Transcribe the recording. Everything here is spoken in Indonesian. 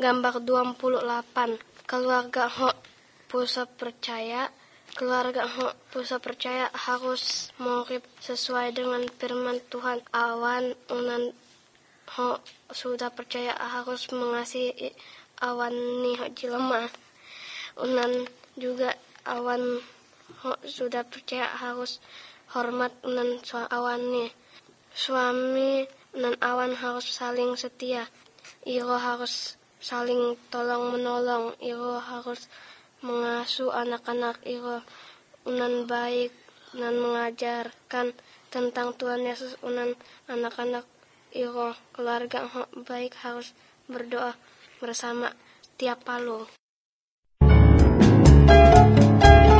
Gambar 28. Keluarga pusat percaya harus mengurip sesuai dengan firman Tuhan. Awan unan sudah percaya harus mengasihi awan ni jelema. Unan juga awan sudah percaya harus hormat unan awan ni. Suami dan awan harus saling setia. Iro harus saling tolong menolong. Iro harus mengasuh anak-anak iro unan baik dan mengajarkan tentang Tuhan Yesus unan anak-anak iro keluarga baik harus berdoa bersama tiap palu.